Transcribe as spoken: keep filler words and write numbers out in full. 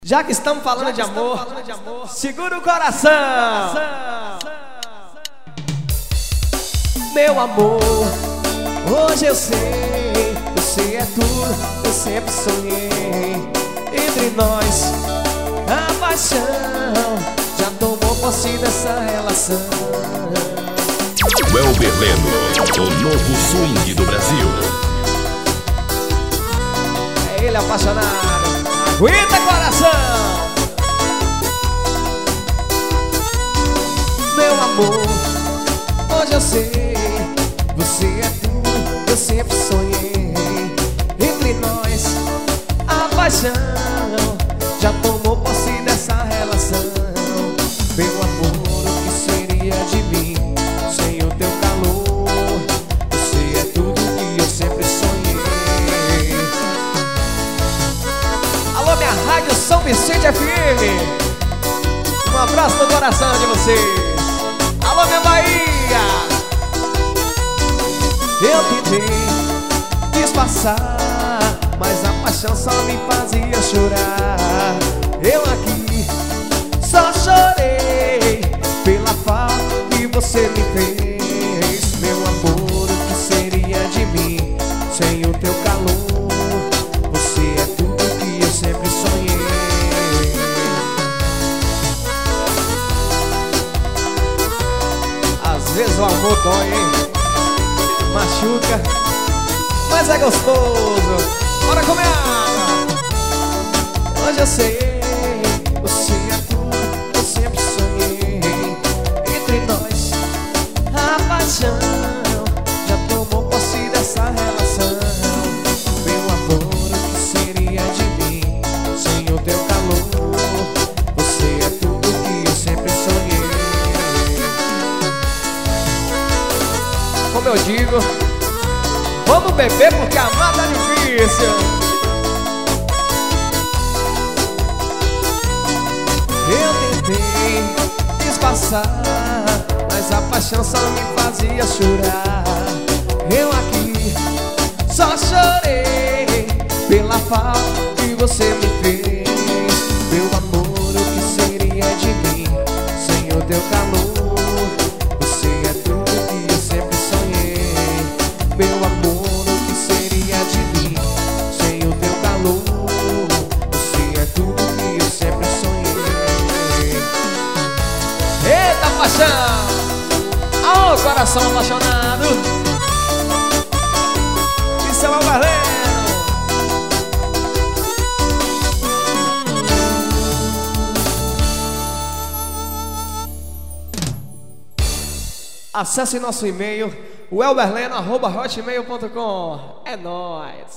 Já que estamos falando, de, amor, falando de amor, segura o coração. Meu amor, hoje eu sei, você é tudo, eu sempre sonhei. Entre nós, a paixão já tomou posse dessa relação. Welber Leno, o novo swing do Brasil. É ele apaixonado. Aguenta, coração! Meu amor, hoje eu sei, você é tudo, eu sempre sonhei. Entre nós, a paixão já tomou posse dessa relação. Meu amor, o que seria de mim sem o teu calor? Você é tudo que eu sempre sonhei. Alô, minha rádio São Vicente F M, um abraço no coração de vocês. Alô, minha Bahia. Eu tentei disfarçar, mas a paixão só me fazia chorar. Eu aqui só chorei pela falta que você me fez. Meu amor, o que seria de mim sem o teu calor? Você é tudo que eu sempre sonhei. Às vezes o amor dói, hein? Machuca, mas é gostoso. Bora comer água. Hoje eu sei, você é tudo, eu sempre sonhei. Entre nós, a paixão já tomou posse dessa relação. Meu amor, o que seria de mim sem o teu calor? Você é tudo que eu sempre sonhei. Como eu digo, vamos beber porque amar tá difícil. Eu tentei disfarçar, mas a paixão só me fazia chorar. Eu aqui só chorei pela falta que você me fez. Meu amor, o que seria de mim sem o teu calor? Você é tudo que eu sempre sonhei. Meu amor, o que seria de mim sem o teu calor? Você é tudo que eu sempre sonhei. Eita, paixão! Ó, coração apaixonado. Isso é o Welber Leno. Acesse nosso e-mail welberleno arroba hotmail ponto com. É nóis!